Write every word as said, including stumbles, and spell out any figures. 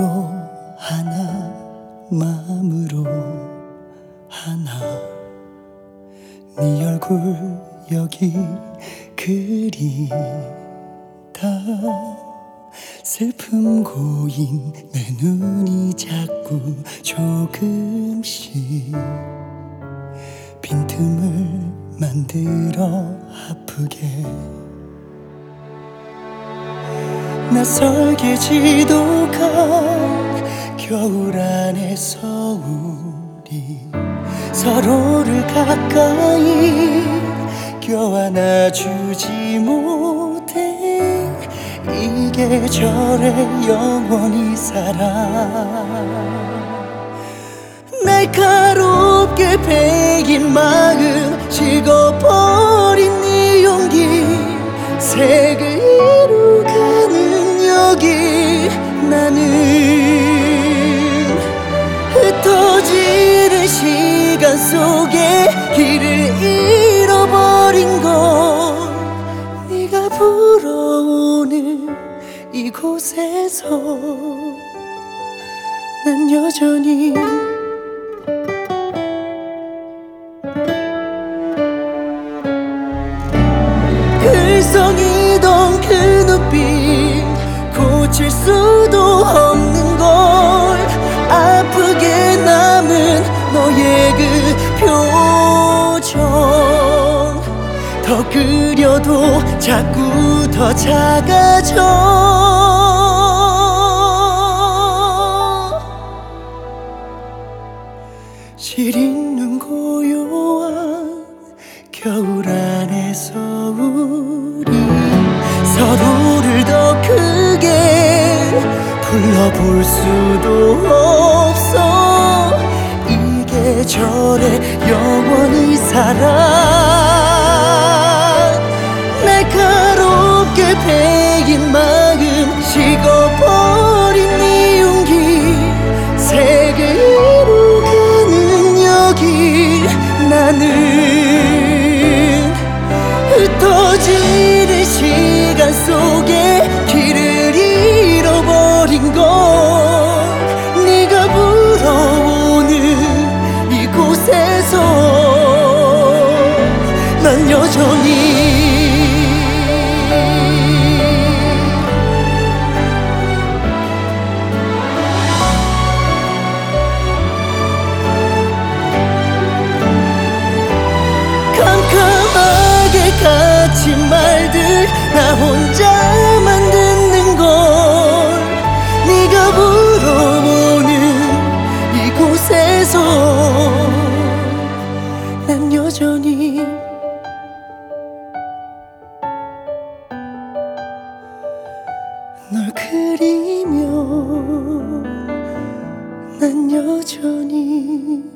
눈으로 하나, 마음으로 하나. 네 얼굴 여기 그리다. 슬픔 고인 내 눈이 자꾸 조금씩 빈틈을 만들어 아프게. 낯설게 지독한 겨울 안에서 우리 서로를 가까이 껴안아주지 못해. 이 계절에 영원히 살아. 날카롭게 베긴 마음, 식어버린 네 용기, 색을 이루가는 여기. 나는 흩어지는 시간 속에 길을 잃어버린 건 네가 불어오는 이곳에서 난 여전히 글썽이던 그 눈빛 고칠 수도 없는 걸. 아프게 남은 너의 그 표정 더 그려도 자꾸 더 작아져. 시린 고요한 겨울 안에서 우리 서로를 더 크게 불러볼 수도 없어. 이 계절에 영원히 살아. 날카롭게 베인 마음, 식어버린 네 용기, 색을 이루가는 여기. 나는 흩어지는 시간 속에 길을 잃어버린 건 네가 불어오는 이곳에서 난 여전히 캄캄하게 갇힌 말들 나 혼자만 듣는 걸. 네가 불어오는 이곳에서 난 여전히 널 그리며 난 여전히